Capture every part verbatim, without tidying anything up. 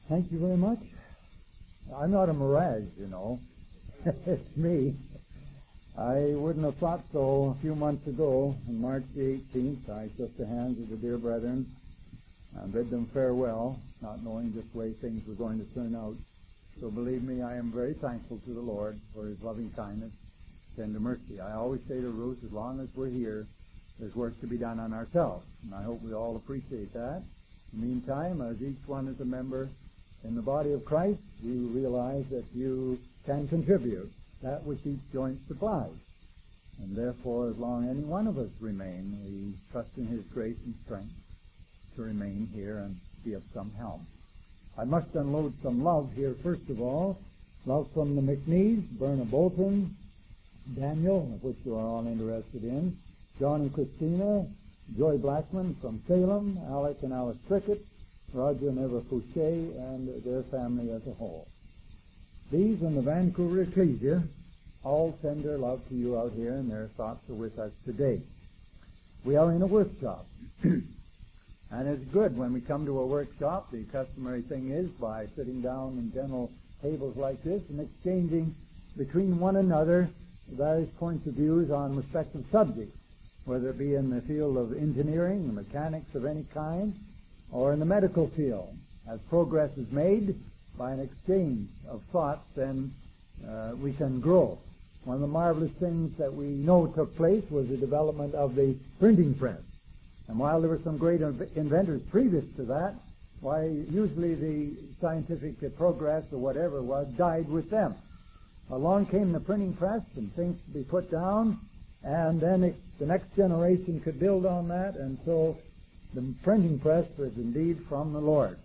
Thank you very much. I'm not a mirage, you know. It's me. I wouldn't have thought so a few months ago. On March the eighteenth, I shook the hands of the dear brethren and bid them farewell, not knowing just the way things were going to turn out. So believe me, I am very thankful to the Lord for His loving kindness, tender mercy. I always say to Ruth, as long as we're here, there's work to be done on ourselves. And I hope we all appreciate that. In the meantime, as each one is a member in the body of Christ, you realize that you can contribute that which each joint supplies. And therefore, as long as any one of us remain, we trust in His grace and strength to remain here and be of some help. I must unload some love here, first of all. Love from the McNees, Berna Bolton, Daniel, of which you are all interested in, John and Christina, Joy Blackman from Salem, Alec and Alice Prickett, Roger and Eva Fouché, and their family as a whole. These and the Vancouver Ecclesia all send their love to you out here, and their thoughts are with us today. We are in a workshop, and it's good when we come to a workshop. The customary thing is, by sitting down in general tables like this and exchanging between one another various points of views on respective subjects, whether it be in the field of engineering, mechanics of any kind, or in the medical field. As progress is made by an exchange of thoughts, then uh, we can grow. One of the marvelous things that we know took place was the development of the printing press. And while there were some great inventors previous to that, why, usually the scientific progress or whatever it was died with them. Along came the printing press, and things could be put down, and then it, the next generation could build on that, and so the printing press was indeed from the Lord.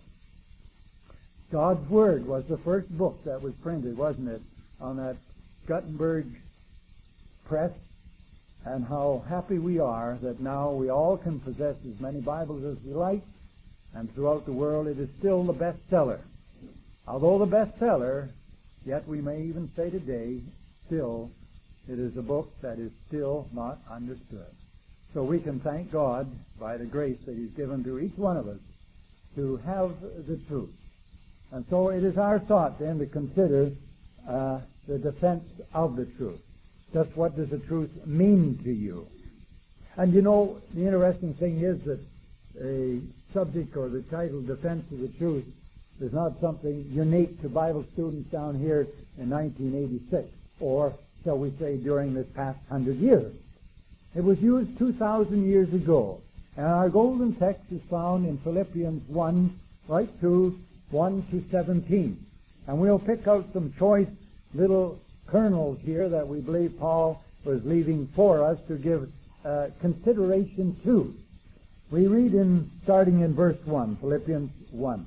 God's Word was the first book that was printed, wasn't it, on that Gutenberg press, and how happy we are that now we all can possess as many Bibles as we like, and throughout the world it is still the bestseller. Although the bestseller, yet we may even say today, still, it is a book that is still not understood. So we can thank God by the grace that He's given to each one of us to have the truth. And so it is our thought then to consider uh, the defense of the truth. Just what does the truth mean to you? And you know, the interesting thing is that a subject or the title, Defense of the Truth, is not something unique to Bible students down here in nineteen eighty-six, or, shall we say, during this past hundred years. It was used two thousand years ago, and our golden text is found in Philippians one, right through one to seventeen. And we'll pick out some choice little kernels here that we believe Paul was leaving for us to give uh, consideration to. We read in, starting in verse one, Philippians one.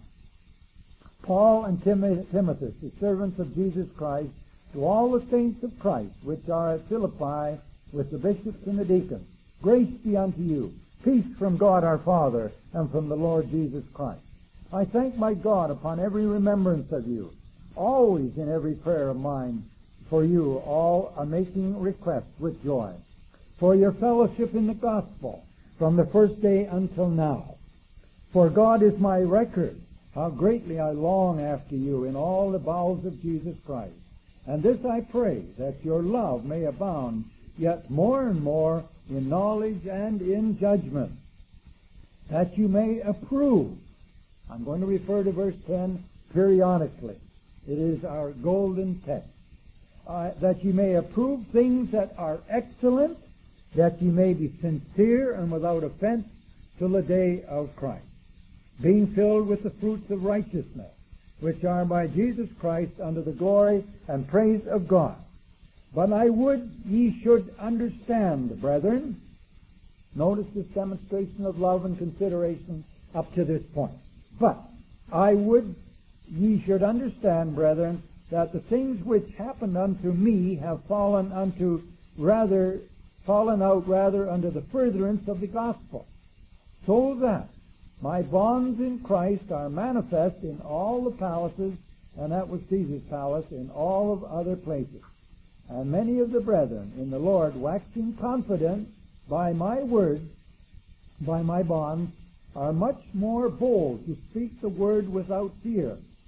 Paul and Tim- Timothy, the servants of Jesus Christ, to all the saints of Christ, which are at Philippi, with the bishops and the deacons, grace be unto you, peace from God our Father, and from the Lord Jesus Christ. I thank my God upon every remembrance of you, always in every prayer of mine, for you all are making requests with joy, for your fellowship in the gospel, from the first day until now. For God is my record, how greatly I long after you in all the bowels of Jesus Christ. And this I pray, that your love may abound yet more and more in knowledge and in judgment, that you may approve. I'm going to refer to verse ten periodically. It is our golden text. Uh, that you may approve things that are excellent, that you may be sincere and without offense till the day of Christ, being filled with the fruits of righteousness, which are by Jesus Christ unto the glory and praise of God. But I would ye should understand, brethren. Notice this demonstration of love and consideration up to this point. But I would ye should understand, brethren, that the things which happened unto me have fallen unto rather fallen out rather unto the furtherance of the gospel, so that my bonds in Christ are manifest in all the palaces, and that was Caesar's palace, in all of other places. And many of the brethren in the Lord, waxing confident by my word, by my bonds, are much more bold to speak the word without fear,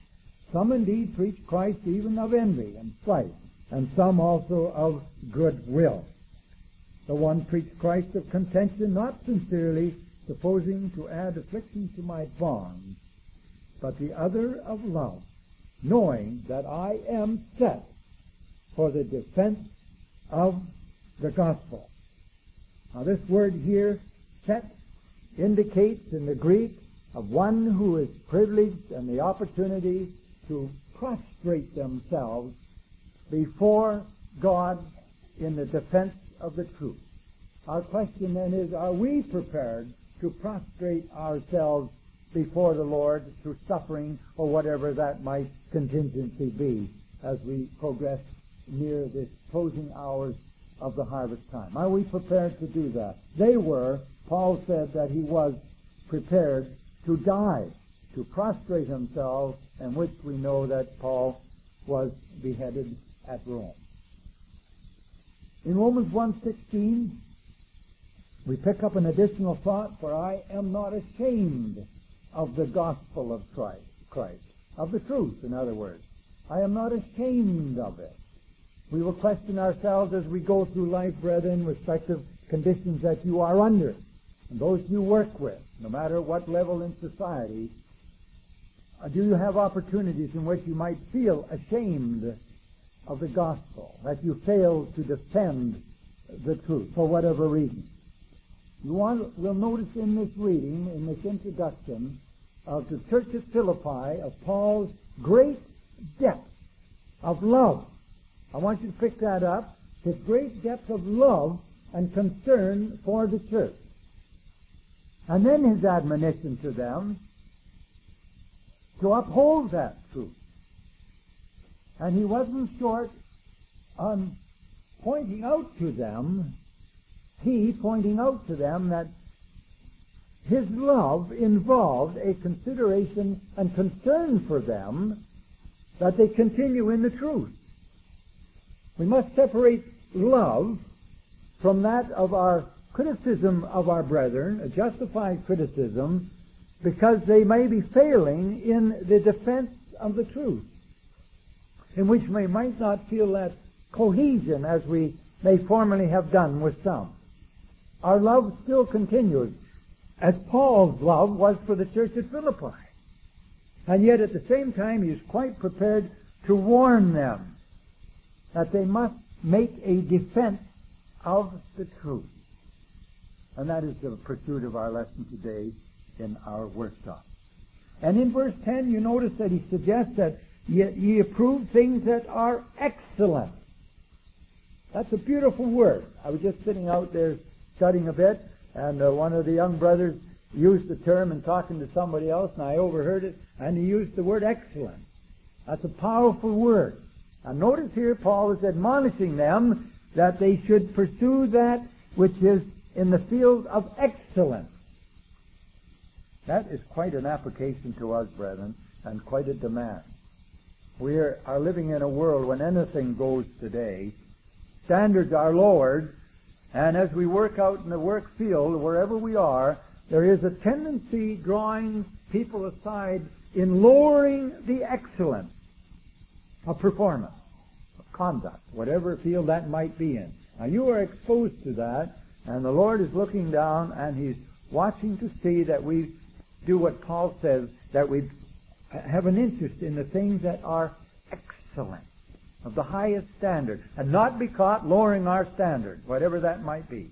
Some indeed preach Christ even of envy and strife, and some also of goodwill. The one preached Christ of contention, not sincerely, supposing to add affliction to my bonds, but the other of love, knowing that I am set for the defense of the gospel. Now this word here, set, indicates in the Greek of one who is privileged and the opportunity to prostrate themselves before God in the defense of the truth. Our question then is, are we prepared to prostrate ourselves before the Lord through suffering or whatever that might contingency be as we progress near the closing hours of the harvest time? Are we prepared to do that? They were. Paul said that he was prepared to die, to prostrate himself, and which we know that Paul was beheaded at Rome. In Romans one sixteen, we pick up an additional thought, for I am not ashamed of the gospel of Christ, Christ, of the truth, in other words. I am not ashamed of it. We will question ourselves as we go through life, brethren, respective conditions that you are under, and those you work with, no matter what level in society. Do you have opportunities in which you might feel ashamed of the gospel, that you fail to defend the truth for whatever reason? You want, will notice in this reading, in this introduction of the church at Philippi, of Paul's great depth of love. I want you to pick that up, his great depth of love and concern for the church. And then his admonition to them to uphold that truth. And he wasn't short on pointing out to them, he pointing out to them that his love involved a consideration and concern for them that they continue in the truth. We must separate love from that of our criticism of our brethren, a justified criticism, because they may be failing in the defense of the truth, in which we might not feel that cohesion as we may formerly have done with some. Our love still continues, as Paul's love was for the church at Philippi. And yet at the same time he is quite prepared to warn them that they must make a defense of the truth. And that is the pursuit of our lesson today in our workshop. And in verse ten you notice that he suggests that ye, ye approve things that are excellent. That's a beautiful word. I was just sitting out there studying a bit, and uh, one of the young brothers used the term in talking to somebody else, and I overheard it, and he used the word excellent. That's a powerful word. And notice here Paul is admonishing them that they should pursue that which is in the field of excellence. That is quite an application to us, brethren, and quite a demand. We are, are living in a world when anything goes today. Standards are lowered, and as we work out in the work field, wherever we are, there is a tendency drawing people aside in lowering the excellence of performance, of conduct, whatever field that might be in. Now you are exposed to that, and the Lord is looking down, and He's watching to see that we do what Paul says, that we have an interest in the things that are excellent, of the highest standard, and not be caught lowering our standard, whatever that might be.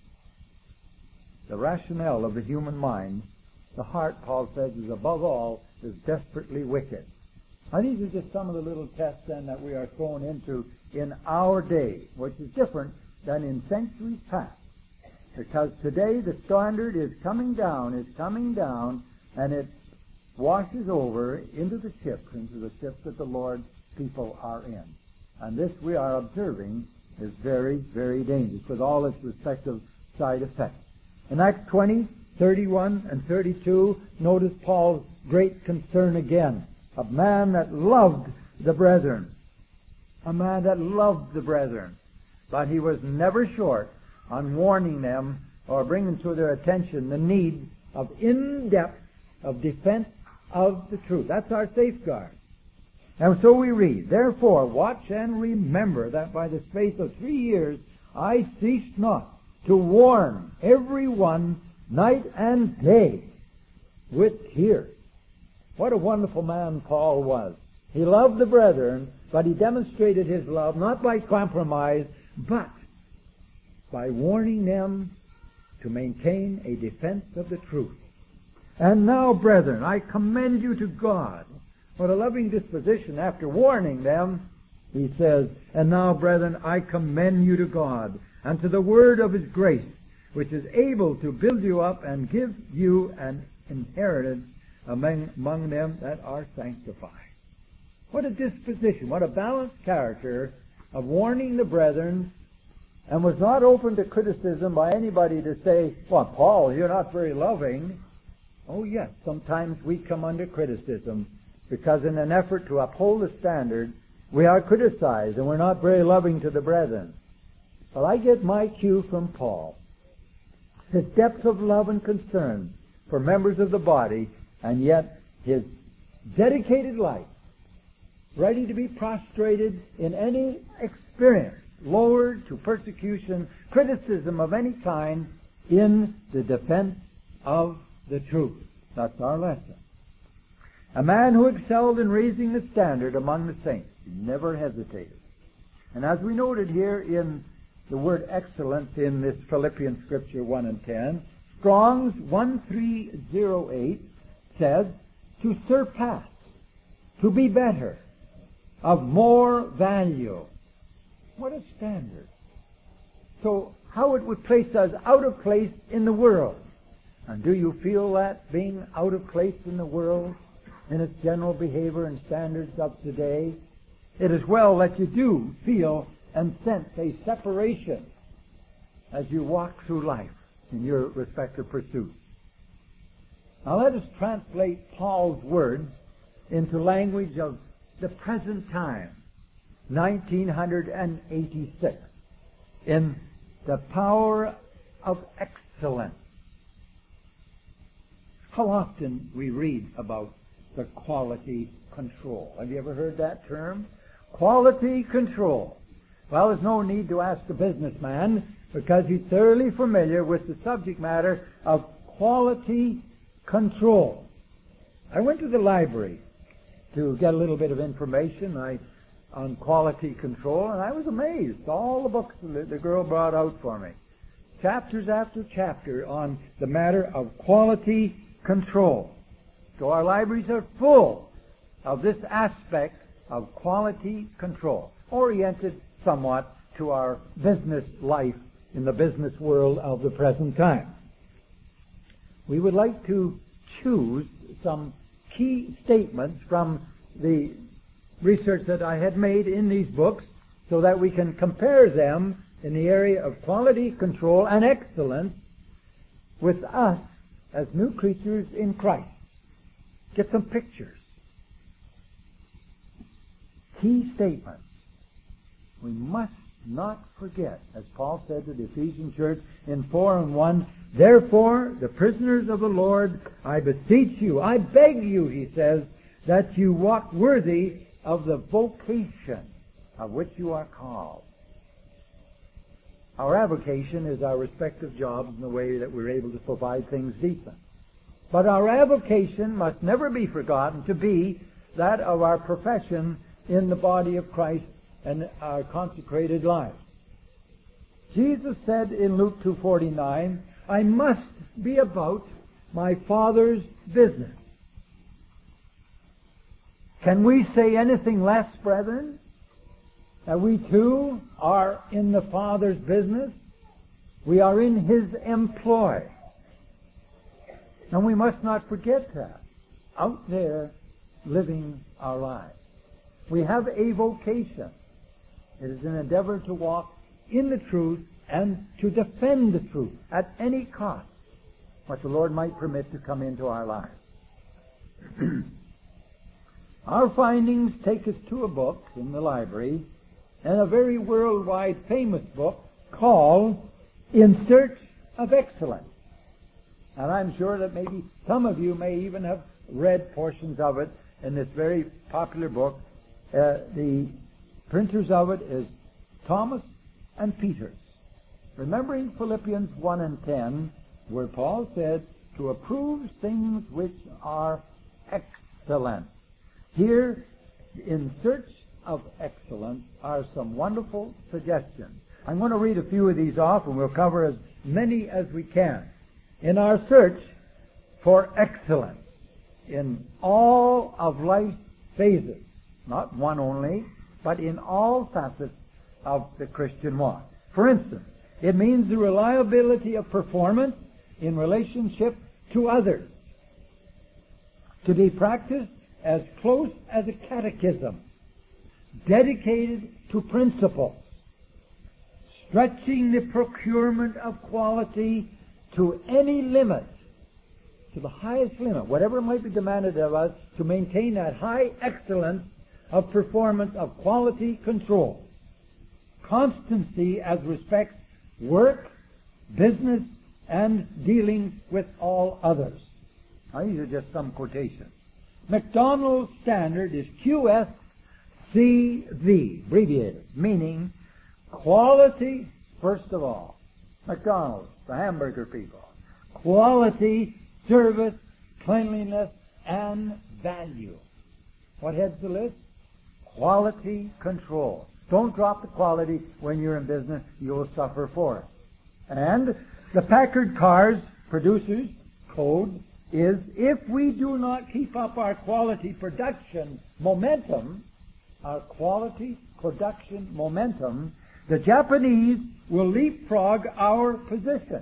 The rationale of the human mind, the heart, Paul says, is above all, is desperately wicked. Now these are just some of the little tests then that we are thrown into in our day, which is different than in centuries past. Because today the standard is coming down, is coming down, and it washes over into the ships, into the ships that the Lord's people are in. And this we are observing is very, very dangerous with all its respective side effects. In Acts twenty, thirty-one, and thirty-two, notice Paul's great concern again. A man that loved the brethren. A man that loved the brethren. But he was never short on warning them or bringing to their attention the need of in-depth of defense of the truth. That's our safeguard. And so we read, "Therefore watch and remember that by the space of three years I ceased not to warn every one night and day with tears." What a wonderful man Paul was. He loved the brethren, but he demonstrated his love not by compromise, but by warning them to maintain a defense of the truth. "And now, brethren, I commend you to God." What a loving disposition. After warning them, he says, "And now, brethren, I commend you to God, and to the word of His grace, which is able to build you up and give you an inheritance among, among them that are sanctified." What a disposition, what a balanced character of warning the brethren, and was not open to criticism by anybody to say, "Well, Paul, you're not very loving." Oh yes, sometimes we come under criticism because in an effort to uphold the standard, we are criticized and we're not very loving to the brethren. But I get my cue from Paul. His depth of love and concern for members of the body, and yet his dedicated life, ready to be prostrated in any experience, lowered to persecution, criticism of any kind, in the defense of the truth. That's our lesson. A man who excelled in raising the standard among the saints. He never hesitated. And as we noted here in the word excellence in this Philippians scripture one and ten, Strong's one three zero eight says, to surpass, to be better, of more value. What a standard. So how it would place us out of place in the world. And do you feel that, being out of place in the world, in its general behavior and standards of today? It is well that you do feel and sense a separation as you walk through life in your respective pursuits. Now let us translate Paul's words into language of the present time, nineteen eighty-six, in the power of excellence. How often we read about the quality control. Have you ever heard that term? Quality control. Well, there's no need to ask a businessman because he's thoroughly familiar with the subject matter of quality control. I went to the library to get a little bit of information I, on quality control, and I was amazed. All the books the, the girl brought out for me. Chapters after chapter on the matter of quality control. So our libraries are full of this aspect of quality control, oriented somewhat to our business life in the business world of the present time. We would like to choose some key statements from the research that I had made in these books so that we can compare them in the area of quality control and excellence with us as new creatures in Christ. Get some pictures. Key statements. We must not forget, as Paul said to the Ephesian church in four and one, therefore, the prisoners of the Lord, I beseech you, I beg you, he says, that you walk worthy of the vocation of which you are called. Our avocation is our respective jobs and the way that we're able to provide things decent. But our avocation must never be forgotten to be that of our profession in the body of Christ and our consecrated lives. Jesus said in Luke two forty-nine, I must be about my Father's business. Can we say anything less, brethren? That we too are in the Father's business? We are in His employ. And we must not forget that. Out there, living our lives. We have a vocation. It is an endeavor to walk in the truth and to defend the truth at any cost, what the Lord might permit to come into our lives. Our findings take us to a book in the library, and a very worldwide famous book called In Search of Excellence. And I'm sure that maybe some of you may even have read portions of it in this very popular book Uh, the printers of it is Thomas and Peter. Remembering Philippians one and ten, where Paul said, to approve things which are excellent. Here, in search of excellence, are some wonderful suggestions. I'm going to read a few of these off, and we'll cover as many as we can. In our search for excellence in all of life's phases, not one only, but in all facets of the Christian walk. For instance, it means the reliability of performance in relationship to others, to be practiced as close as a catechism, dedicated to principle, stretching the procurement of quality to any limit, to the highest limit, whatever might be demanded of us, to maintain that high excellence of performance of quality control, constancy as respects work, business, and dealing with all others. Now, these are just some quotations. McDonald's standard is Q S C V, abbreviated, meaning quality, first of all. McDonald's, the hamburger people. Quality, service, cleanliness, and value. What heads the list? Quality control. Don't drop the quality when you're in business. You'll suffer for it. And the Packard Cars producers code is, if we do not keep up our quality production momentum, our quality production momentum, the Japanese will leapfrog our position.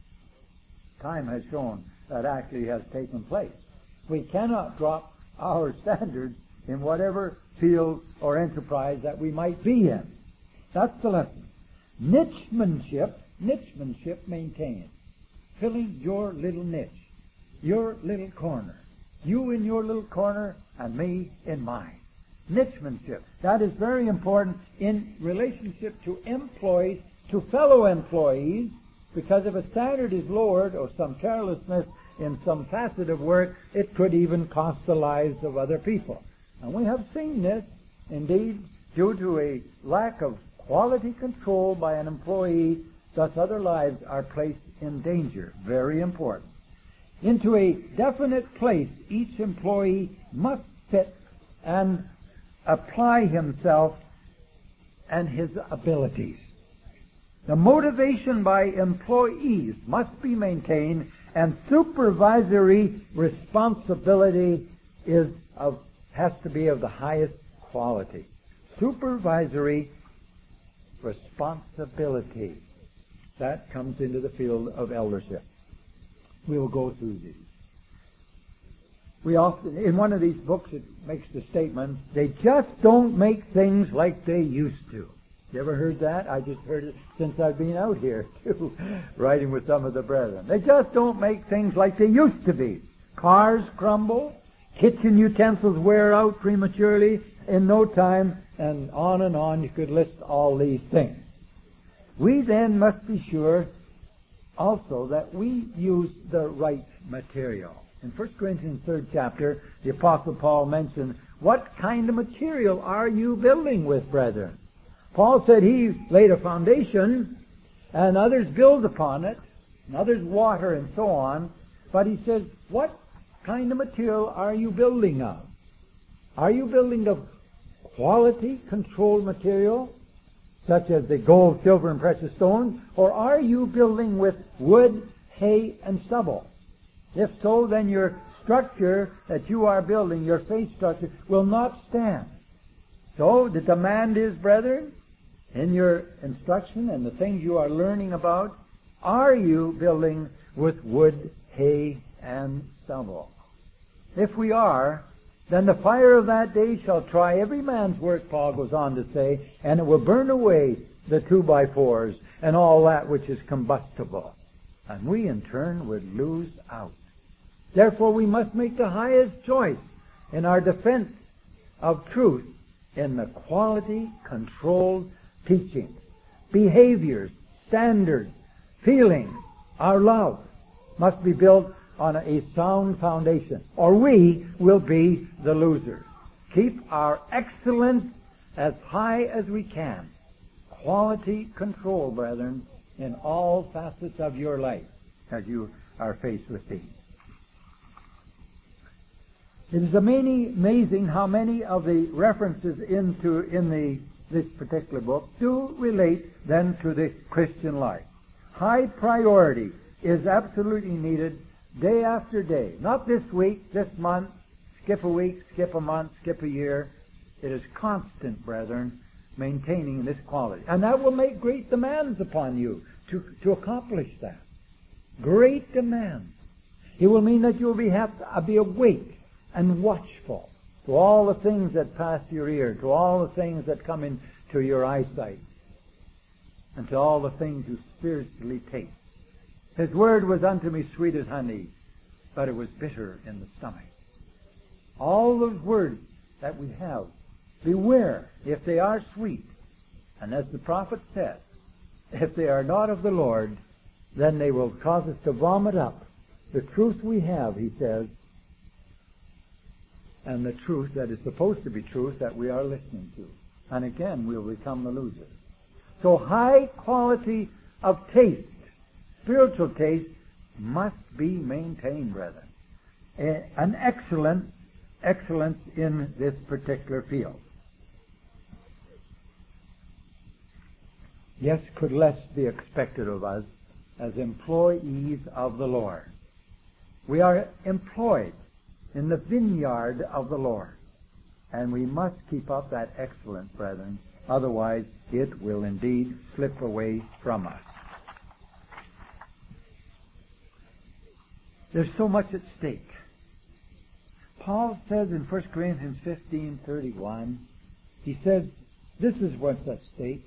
Time has shown that actually has taken place. We cannot drop our standards in whatever field or enterprise that we might be in. That's the lesson. Nichemanship, nichemanship maintained. Filling your little niche, your little corner. You in your little corner and me in mine. Nichemanship. That is very important in relationship to employees, to fellow employees, because if a standard is lowered or some carelessness in some facet of work, it could even cost the lives of other people. And we have seen this, indeed, due to a lack of quality control by an employee, thus other lives are placed in danger. Very important. Into a definite place each employee must fit and apply himself and his abilities. The motivation by employees must be maintained, and supervisory responsibility is of has to be of the highest quality. Supervisory responsibility. That comes into the field of eldership. We will go through these. We often, in one of these books, it makes the statement, they just don't make things like they used to. You ever heard that? I just heard it since I've been out here, too, writing with some of the brethren. They just don't make things like they used to be. Cars crumble, kitchen utensils wear out prematurely in no time, and on and on you could list all these things. We then must be sure also that we use the right material. In First Corinthians third chapter, the Apostle Paul mentions, what kind of material are you building with, brethren? Paul said he laid a foundation, and others build upon it, and others water, and so on. But he says, what kind of material are you building of? Are you building of quality controlled material, such as the gold, silver, and precious stones, or are you building with wood, hay, and stubble? If so, then your structure that you are building, your faith structure, will not stand. So the demand is, brethren, in your instruction and the things you are learning about, are you building with wood, hay, and stubble? If we are, then the fire of that day shall try every man's work, Paul goes on to say, and it will burn away the two by fours and all that which is combustible. And we in turn would lose out. Therefore we must make the highest choice in our defense of truth in the quality controlled teaching. Behaviors, standards, feelings, our love must be built on a sound foundation, or we will be the losers. keep our excellence as high as we can. Quality control, brethren, in all facets of your life as you are faced with these. It is amazing how many of the references into in the this particular book do relate then to the Christian life. High priority is absolutely needed day after day. Not this week, this month, skip a week, skip a month, skip a year. It is constant, brethren, maintaining this quality. And that will make great demands upon you to, to accomplish that. Great demands. It will mean that you will be, have to be awake and watchful to all the things that pass your ear, to all the things that come into your eyesight, and to all the things you spiritually taste. His word was unto me sweet as honey, but it was bitter in the stomach. All those words that we have, beware if they are sweet. And as the prophet said, if they are not of the Lord, then they will cause us to vomit up the truth we have, he says, and the truth that is supposed to be truth that we are listening to. And again, we'll become the loser. So high quality of taste, spiritual taste, must be maintained, brethren. An excellent excellence in this particular field. Yes, could less be expected of us as employees of the Lord. We are employed in the vineyard of the Lord, and we must keep up that excellence, brethren. Otherwise, it will indeed slip away from us. There's so much at stake. Paul says in First Corinthians fifteen thirty-one, he says, this is what's at stake.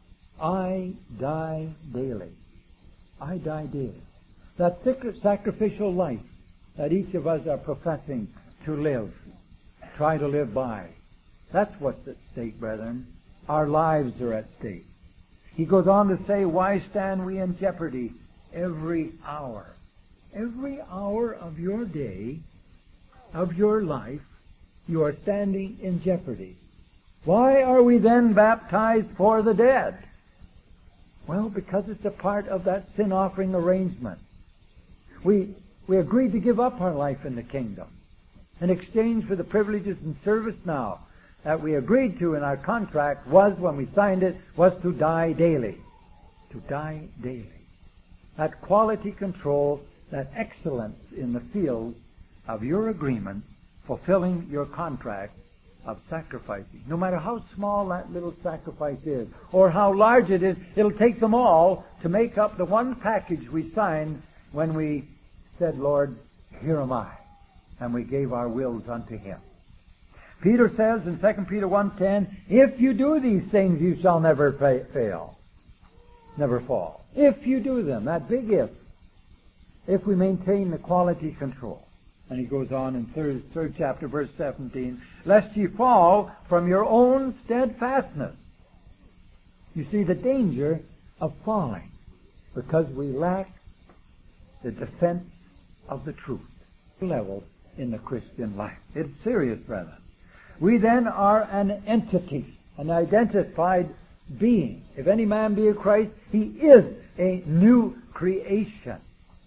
I die daily. I die daily. That sacrificial life that each of us are professing to live, try to live by, that's what's at stake, brethren. Our lives are at stake. He goes on to say, why stand we in jeopardy every hour? Every hour of your day, of your life, you are standing in jeopardy. Why are we then baptized for the dead? Well, because it's a part of that sin offering arrangement. We we agreed to give up our life in the kingdom in exchange for the privileges and service now that we agreed to in our contract was, when we signed it, was to die daily. To die daily. That quality control, that excellence in the field of your agreement, fulfilling your contract of sacrificing. No matter how small that little sacrifice is, or how large it is, it'll take them all to make up the one package we signed when we said, Lord, here am I. And we gave our wills unto Him. Peter says in Second Peter one ten, if you do these things, you shall never fa- fail. Never fall. If you do them, that big if. If we maintain the quality control. And he goes on in third, third chapter, verse seventeen, lest ye fall from your own steadfastness. You see the danger of falling because we lack the defense of the truth level in the Christian life. It's serious, brethren. We then are an entity, an identified being. If any man be of Christ, he is a new creation.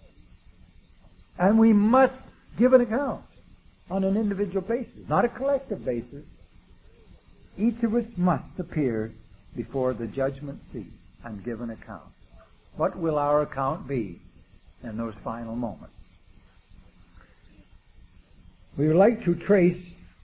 And we must give an account on an individual basis, not a collective basis. Each of us must appear before the judgment seat and give an account. What will our account be in those final moments? We would like to trace,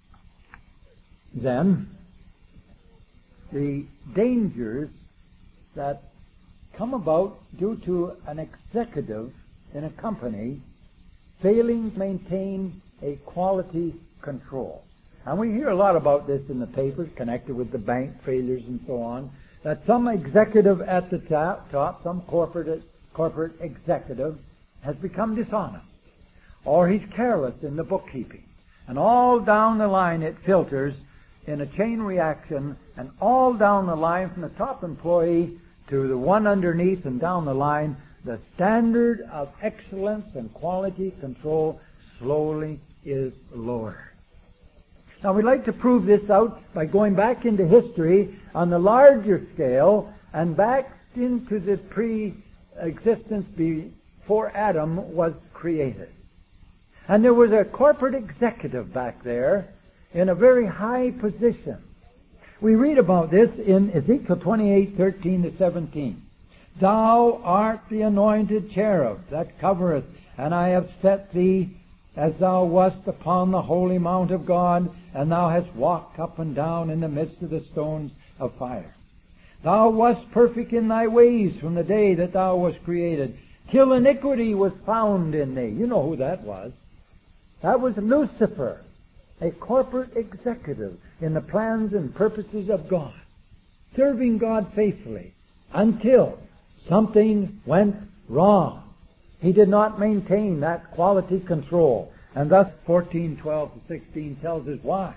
then, the dangers that come about due to an executive in a company failing to maintain a quality control. And we hear a lot about this in the papers, connected with the bank failures and so on, that some executive at the top, top some corporate corporate executive, has become dishonest, or he's careless in the bookkeeping. And all down the line it filters in a chain reaction, and all down the line from the top employee to the one underneath and down the line, the standard of excellence and quality control slowly is lowered. Now we'd like to prove this out by going back into history on the larger scale and back into the pre-existence before Adam was created. And there was a corporate executive back there in a very high position. We read about this in Ezekiel twenty-eight, thirteen to seventeen. Thou art the anointed cherub that covereth, and I have set thee as thou wast upon the holy mount of God, and thou hast walked up and down in the midst of the stones of fire. Thou wast perfect in thy ways from the day that thou wast created, till iniquity was found in thee. You know who that was. That was Lucifer, a corporate executive in the plans and purposes of God, serving God faithfully until something went wrong. He did not maintain that quality control. And thus fourteen, twelve to sixteen tells us why.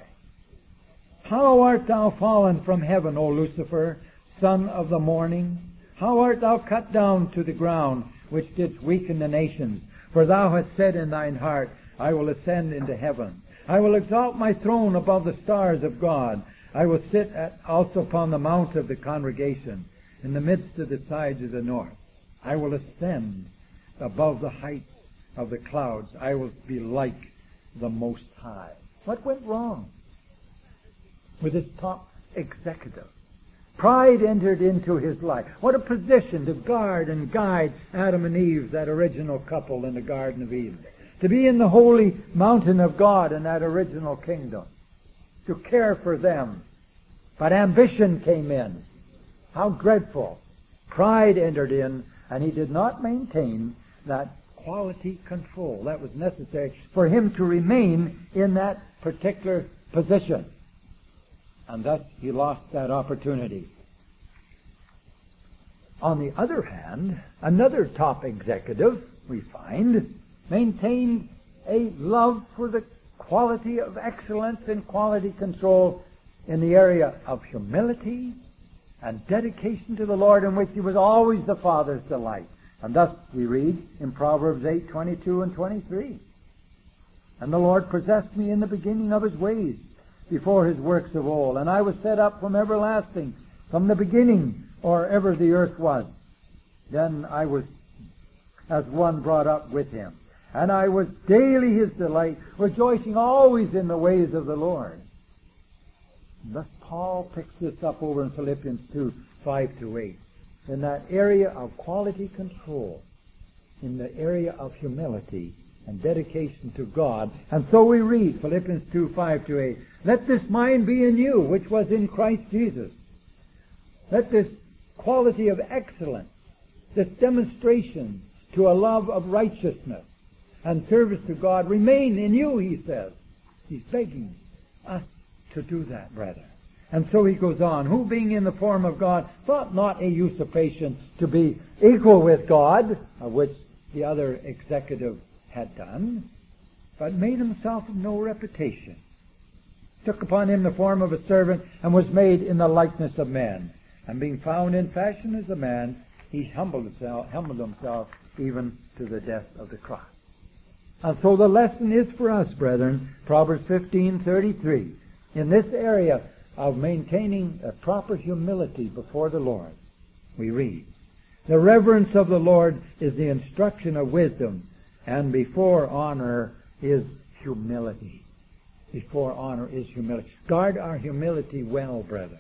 How art thou fallen from heaven, O Lucifer, son of the morning? How art thou cut down to the ground, which didst weaken the nations? For thou hast said in thine heart, I will ascend into heaven. I will exalt my throne above the stars of God. I will sit at, also upon the mount of the congregation, in the midst of the sides of the north. I will ascend above the heights of the clouds. I will be like the Most High. What went wrong with his top executive? Pride entered into his life. What a position to guard and guide Adam and Eve, that original couple in the Garden of Eden. To be in the holy mountain of God in that original kingdom. To care for them. But ambition came in. How dreadful. Pride entered in, and he did not maintain that quality control that was necessary for him to remain in that particular position. And thus he lost that opportunity. On the other hand, another top executive, we find, maintained a love for the quality of excellence and quality control in the area of humility and dedication to the Lord, in which he was always the Father's delight. And thus we read in Proverbs eight, twenty-two and twenty-three. And the Lord possessed me in the beginning of his ways, before his works of old. And I was set up from everlasting, from the beginning, or ever the earth was. Then I was as one brought up with him. And I was daily his delight, rejoicing always in the ways of the Lord. And thus Paul picks this up over in Philippians two, five to eight. In that area of quality control, in the area of humility and dedication to God. And so we read Philippians two, five to eight. Let this mind be in you, which was in Christ Jesus. Let this quality of excellence, this demonstration to a love of righteousness and service to God remain in you, he says. He's begging us to do that, brethren. And so he goes on, who being in the form of God, thought not a usurpation to be equal with God, of which the other executive had done, but made himself of no reputation, took upon him the form of a servant, and was made in the likeness of men. And being found in fashion as a man, he humbled himself, humbled himself even to the death of the cross. And so the lesson is for us, brethren, Proverbs fifteen thirty-three, in this area of maintaining a proper humility before the Lord. We read, the reverence of the Lord is the instruction of wisdom, and before honor is humility. Before honor is humility. Guard our humility well, brethren.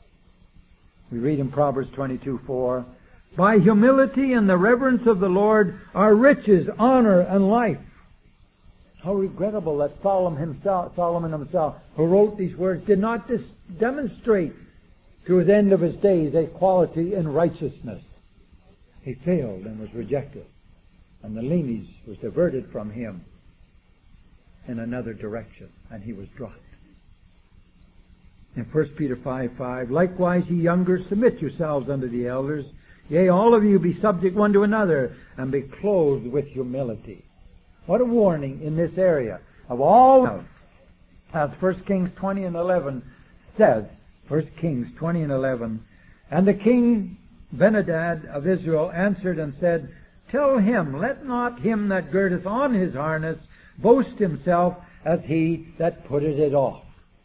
We read in Proverbs twenty-two four, by humility and the reverence of the Lord are riches, honor, and life. How regrettable that Solomon himself, Solomon himself, who wrote these words, did not dis- demonstrate to his end of his days a quality in righteousness. He failed and was rejected, and the lineage was diverted from him in another direction, and he was dropped. In First Peter five five, likewise ye younger, submit yourselves unto the elders. Yea, all of you be subject one to another, and be clothed with humility. What a warning in this area of all. As First Kings twenty and eleven says, First Kings twenty and eleven, and the king Benhadad of Israel answered and said, tell him, let not him that girdeth on his harness boast himself as he that putteth it off.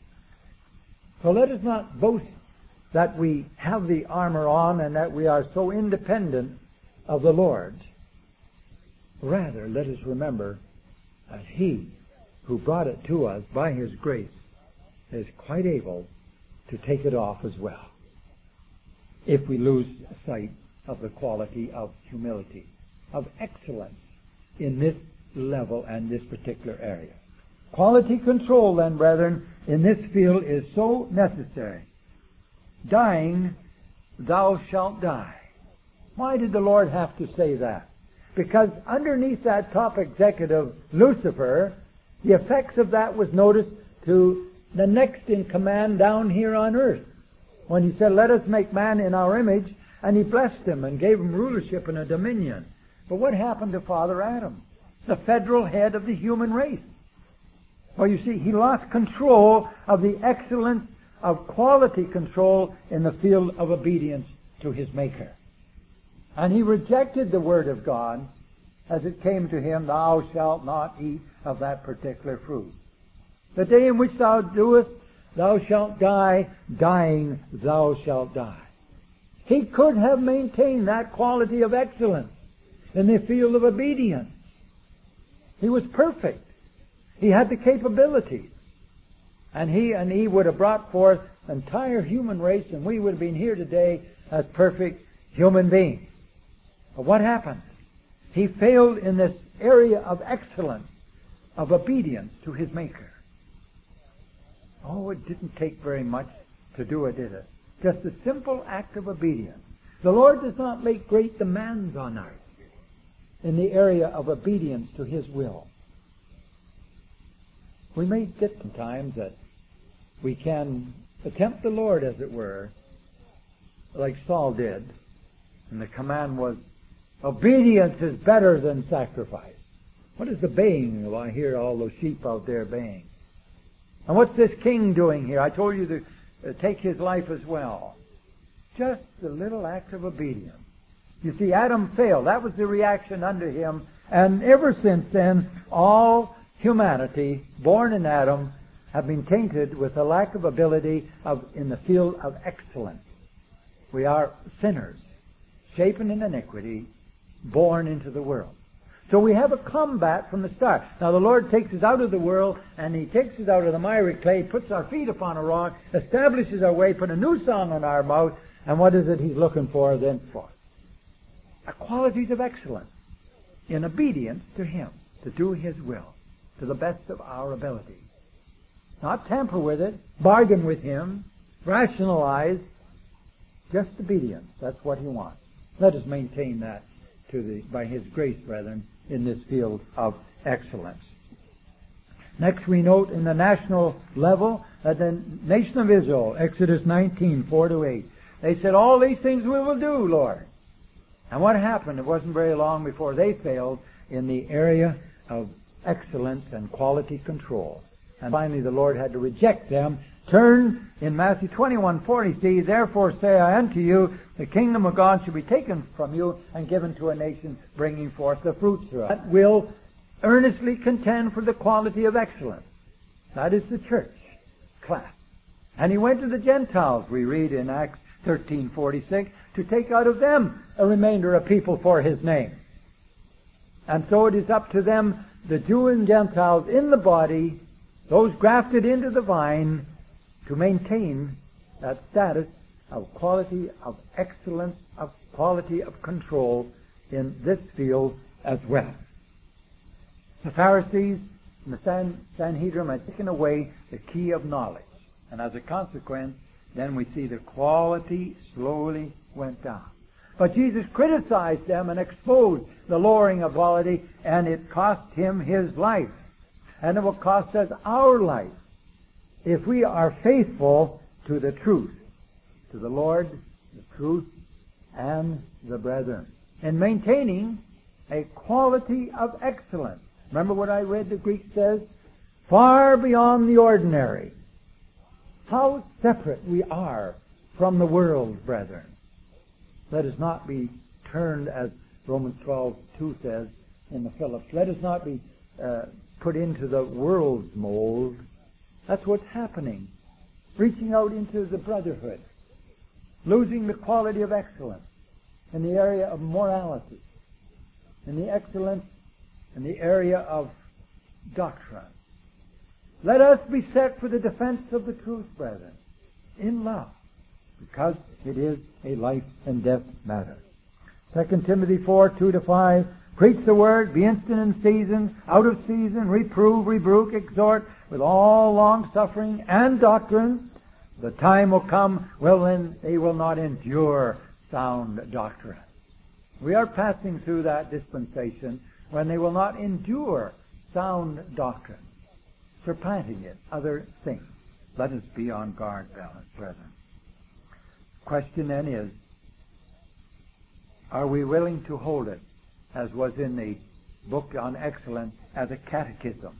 So let us not boast that we have the armor on and that we are so independent of the Lord. Rather, let us remember that He who brought it to us by His grace is quite able to take it off as well, if we lose sight of the quality of humility, of excellence in this level and this particular area. Quality control, then, brethren, in this field is so necessary. Dying, thou shalt die. Why did the Lord have to say that? Because underneath that top executive, Lucifer, the effects of that was noticed to the next in command down here on earth. When He said, let us make man in our image, and He blessed him and gave him rulership and a dominion. But what happened to Father Adam, the federal head of the human race? Well, you see, he lost control of the excellence of quality control in the field of obedience to his Maker. And he rejected the Word of God as it came to him, thou shalt not eat of that particular fruit. The day in which thou doest, thou shalt die, dying thou shalt die. He could have maintained that quality of excellence in the field of obedience. He was perfect. He had the capabilities. And he and Eve would have brought forth the entire human race, and we would have been here today as perfect human beings. But what happened? He failed in this area of excellence, of obedience to his Maker. Oh, it didn't take very much to do it, did it? Just a simple act of obedience. The Lord does not make great demands on us in the area of obedience to His will. We may get sometimes that we can attempt the Lord, as it were, like Saul did, and the command was, obedience is better than sacrifice. What is the baying? Well, I hear all those sheep out there baying. And what's this king doing here? I told you to uh, take his life as well. Just a little act of obedience. You see, Adam failed. That was the reaction unto him. And ever since then, all humanity, born in Adam, have been tainted with a lack of ability of in the field of excellence. We are sinners, shapen in iniquity, born into the world. So we have a combat from the start. Now the Lord takes us out of the world, and He takes us out of the miry clay, puts our feet upon a rock, establishes our way, put a new song on our mouth, and what is it He's looking for then for? A qualities of excellence in obedience to Him, to do His will, to the best of our ability. Not tamper with it, bargain with Him, rationalize, just obedience. That's what He wants. Let us maintain that to the, by His grace, brethren, in this field of excellence. Next we note in the national level that the nation of Israel, Exodus nineteen, four to eight, they said, all these things we will do, Lord. And what happened? It wasn't very long before they failed in the area of excellence and quality control. And finally the Lord had to reject them. Turn in Matthew twenty-one forty, see, therefore say I unto you, the kingdom of God shall be taken from you and given to a nation bringing forth the fruits thereof. That will earnestly contend for the quality of excellence. That is the church class. And He went to the Gentiles, we read in Acts thirteen forty-six, to take out of them a remainder of people for His name. And so it is up to them, the Jew and Gentiles in the body, those grafted into the vine, to maintain that status of quality of excellence, of quality of control in this field as well. The Pharisees and the San, Sanhedrin had taken away the key of knowledge. And as a consequence, then we see the quality slowly went down. But Jesus criticized them and exposed the lowering of quality, and it cost Him His life. And it will cost us our life if we are faithful to the truth, to the Lord, the truth, and the brethren, in maintaining a quality of excellence. Remember what I read the Greek says? Far beyond the ordinary. How separate we are from the world, brethren. Let us not be turned, as Romans twelve two says in the Phillips, let us not be uh, put into the world's mold. That's what's happening reaching out into the brotherhood, losing the quality of excellence in the area of morality, in the excellence in the area of doctrine. Let us be set for the defense of the truth, brethren, in love, because it is a life and death matter. Second Timothy four, two to five, preach the word, be instant in season, out of season, reprove, rebuke, exhort, with all long suffering and doctrine. The time will come when they will not endure sound doctrine. We are passing through that dispensation when they will not endure sound doctrine, supplanting it other things. Let us be on guard, brethren. Question then is, are we willing to hold it, as was in the book on excellence, as a catechism?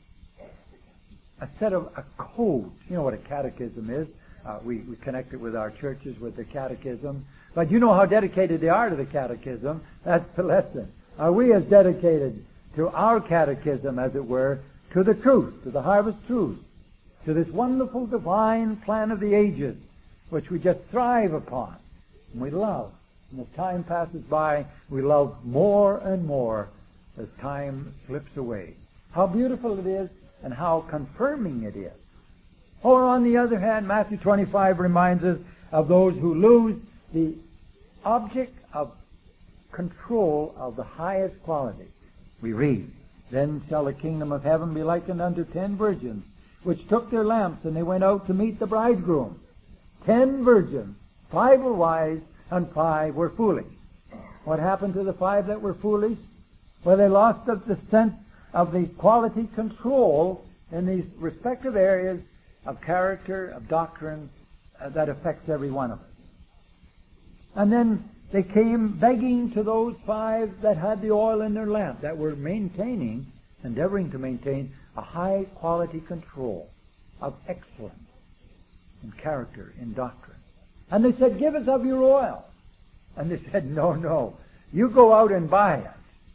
A set of a code. You know what a catechism is. Uh, we, we connect it with our churches with the catechism. But you know how dedicated they are to the catechism. That's the lesson. Are we as dedicated to our catechism, as it were, to the truth, to the harvest truth, to this wonderful divine plan of the ages, which we just thrive upon and we love? And as time passes by, we love more and more as time slips away. How beautiful it is and how confirming it is. Or on the other hand, Matthew twenty-five reminds us of those who lose the object of control of the highest quality. We read, then shall the kingdom of heaven be likened unto ten virgins, which took their lamps, and they went out to meet the bridegroom. Ten virgins, five were wise, and five were foolish. What happened to the five that were foolish? Well, they lost the, the sense of the quality control in these respective areas of character, of doctrine, uh, that affects every one of us. And then they came begging to those five that had the oil in their lamp, that were maintaining, endeavoring to maintain a high quality control of excellence in character, in doctrine. And they said, give us of your oil. And they said, no, no, you go out and buy it.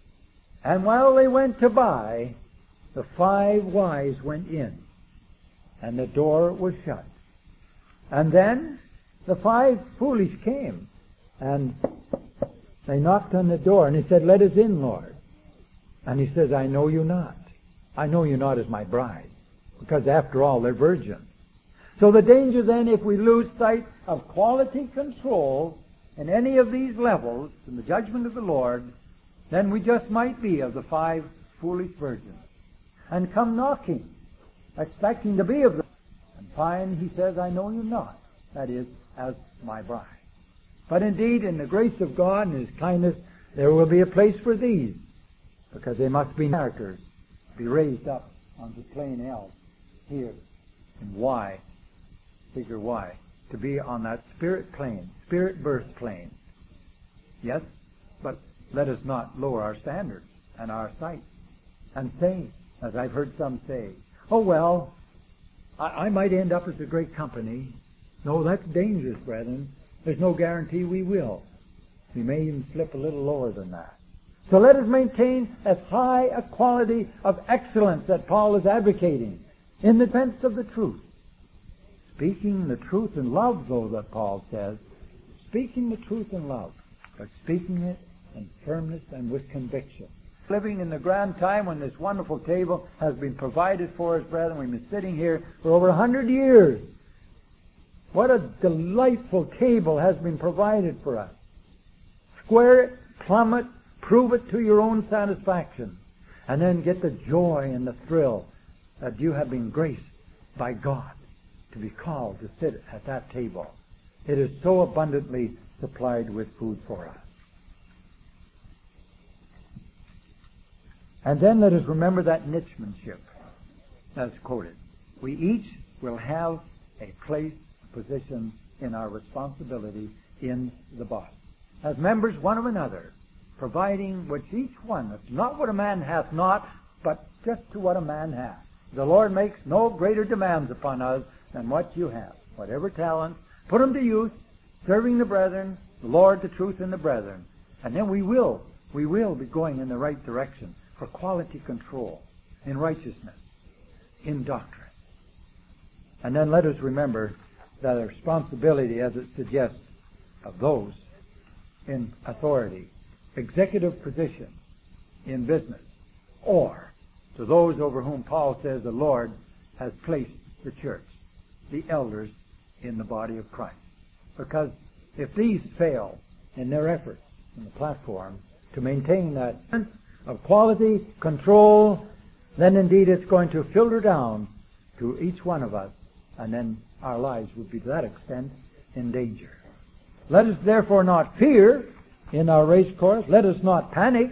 And while they went to buy, the five wise went in, and the door was shut. And then the five foolish came, and they knocked on the door, and he said, let us in, Lord. And he says, I know you not. I know you not as my bride, because after all, they're virgins. So the danger then, if we lose sight of quality control in any of these levels in the judgment of the Lord, then we just might be of the five foolish virgins and come knocking, expecting to be of them, and find, he says, I know you not, that is, as my bride. But indeed, in the grace of God and His kindness, there will be a place for these, because they must be characters, be raised up onto plane L here in Y, figure Y, to be on that spirit plane, spirit birth plane. Yes, but let us not lower our standards and our sight and say, as I've heard some say, oh well, I, I might end up as a great company. No, that's dangerous, brethren. There's no guarantee we will. We may even slip a little lower than that. So let us maintain as high a quality of excellence that Paul is advocating in the defense of the truth. Speaking the truth in love, though, that Paul says, speaking the truth in love, but speaking it in firmness and with conviction. Living in the grand time when this wonderful table has been provided for us, brethren. We've been sitting here for over a hundred years. What a delightful table has been provided for us. Square it, plumb it, prove it to your own satisfaction, and then get the joy and the thrill that you have been graced by God to be called to sit at that table. It is so abundantly supplied with food for us. And then let us remember that nichemanship that's quoted. We each will have a place, a position in our responsibility in the body. As members one of another, providing which each one, not what a man hath not, but just to what a man hath. The Lord makes no greater demands upon us than what you have. Whatever talents, put them to use, serving the brethren, the Lord, the truth, and the brethren. And then we will, we will be going in the right direction for quality control, in righteousness, in doctrine. And then let us remember that the responsibility, as it suggests, of those in authority, executive position in business, or to those over whom Paul says the Lord has placed the church, the elders in the body of Christ. Because if these fail in their efforts in the platform to maintain that sense of quality, control, then indeed it's going to filter down to each one of us, and then our lives would be to that extent in danger. Let us therefore not fear in our race course. Let us not panic.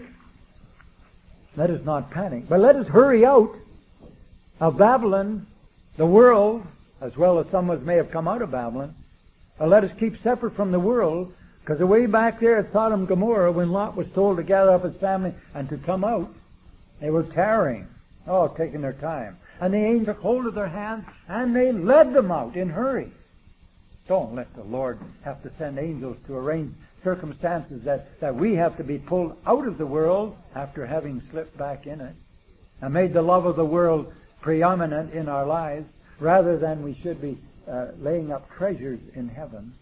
Let us not panic. But let us hurry out of Babylon, the world, as well as some of us may have come out of Babylon. But let us keep separate from the world, because way back there at Sodom and Gomorrah, when Lot was told to gather up his family and to come out, they were tarrying. Oh, taking their time. And the angel took hold of their hands, and they led them out in hurry. Don't let the Lord have to send angels to arrange circumstances that, that we have to be pulled out of the world after having slipped back in it, and made the love of the world preeminent in our lives, rather than we should be uh, laying up treasures in heaven.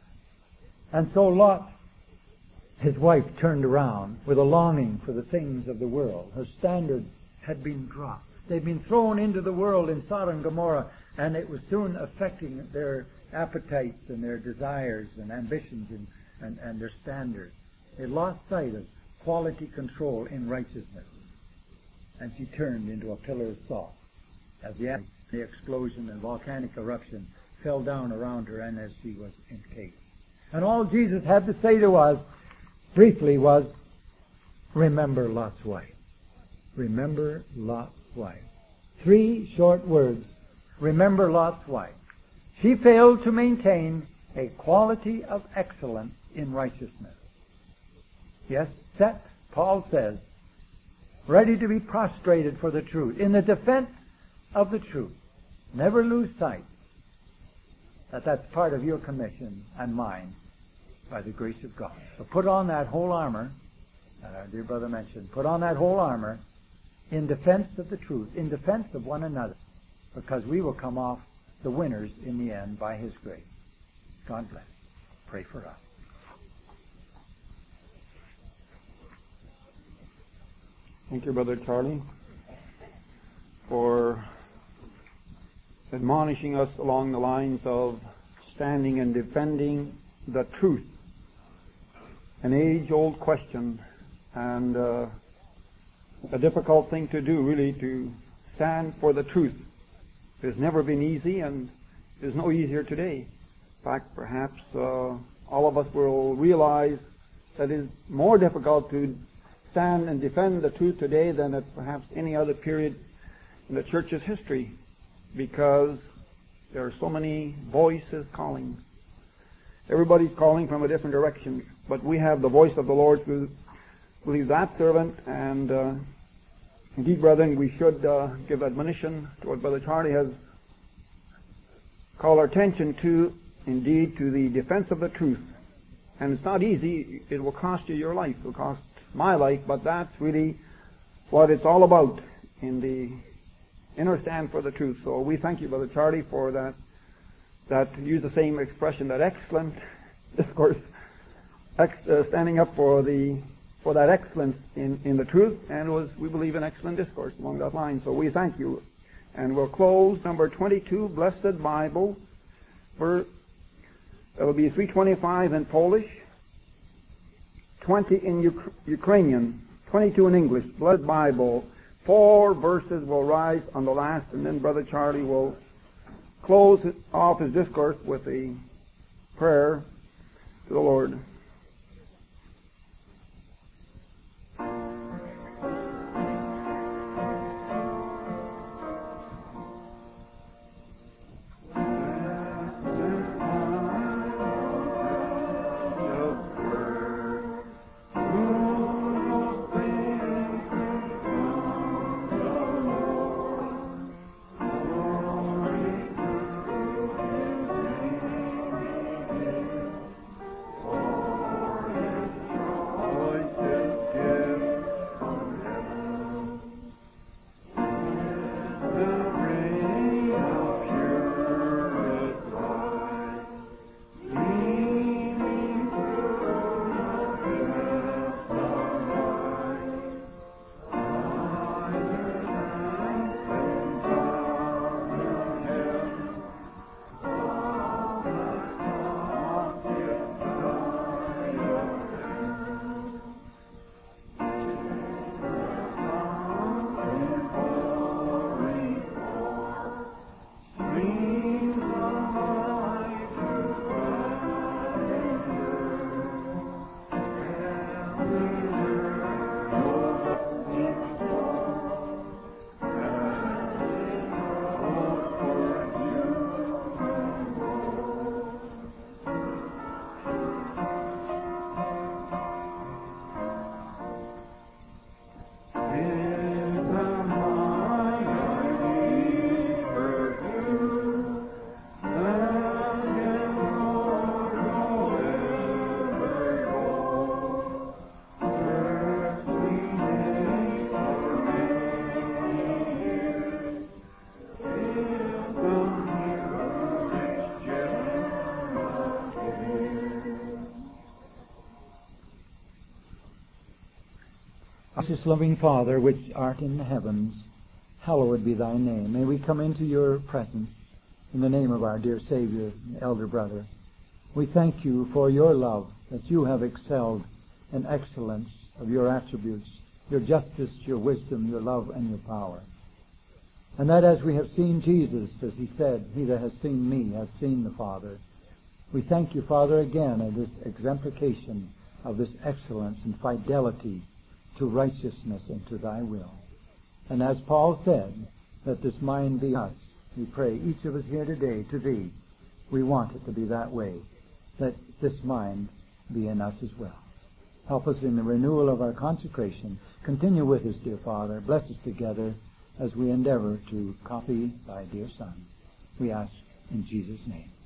And so Lot, his wife, turned around with a longing for the things of the world. Her standards had been dropped. They'd been thrown into the world in Sodom and Gomorrah, and it was soon affecting their appetites and their desires and ambitions and, and, and their standards. They lost sight of quality control in righteousness. And she turned into a pillar of salt as the, the explosion and volcanic eruption fell down around her, and as she was encased. And all Jesus had to say to us briefly was, remember Lot's wife. Remember Lot's wife. Three short words. Remember Lot's wife. She failed to maintain a quality of excellence in righteousness. Yes, set, Paul says, ready to be prostrated for the truth, in the defense of the truth. Never lose sight that that's part of your commission and mine by the grace of God. So put on that whole armor, that our dear brother mentioned, put on that whole armor in defense of the truth, in defense of one another, because we will come off the winners in the end by His grace. God bless. Pray for us. Thank you, Brother Charlie, for admonishing us along the lines of standing and defending the truth. An age-old question, and uh, a difficult thing to do, really, to stand for the truth. It has never been easy, and is no easier today. In fact, perhaps uh, all of us will realize that it is more difficult to stand and defend the truth today than at perhaps any other period in the church's history, because there are so many voices calling. Everybody's calling from a different direction, but we have the voice of the Lord through, through that servant, and uh, indeed, brethren, we should uh, give admonition to what Brother Charlie has called our attention to, indeed, to the defense of the truth. And it's not easy. It will cost you your life. It will cost my life, but that's really what it's all about in the inner stand for the truth. So we thank you, Brother Charlie, for that, that to use the same expression, that excellent discourse, ex- uh, standing up for the for that excellence in, in the truth, and it was, we believe, an excellent discourse along that line. So we thank you. And we'll close number twenty-two, Blessed Bible, for it will be three twenty-five in Polish, twenty in Uk- Ukrainian, twenty-two in English. Blessed Bible. Four verses will rise on the last, and then Brother Charlie will close off his discourse with a prayer to the Lord. Oh gracious, loving Father, which art in the heavens, hallowed be thy name. May we come into your presence in the name of our dear Savior and elder brother. We thank you for your love, that you have excelled in excellence of your attributes, your justice, your wisdom, your love, and your power. And that as we have seen Jesus, as he said, he that has seen me has seen the Father. We thank you, Father, again of this exemplification of this excellence and fidelity to righteousness and to thy will. And as Paul said, let this mind be us. We pray, each of us here today, to thee. We want it to be that way. Let this mind be in us as well. Help us in the renewal of our consecration. Continue with us, dear Father. Bless us together as we endeavor to copy thy dear Son. We ask in Jesus' name.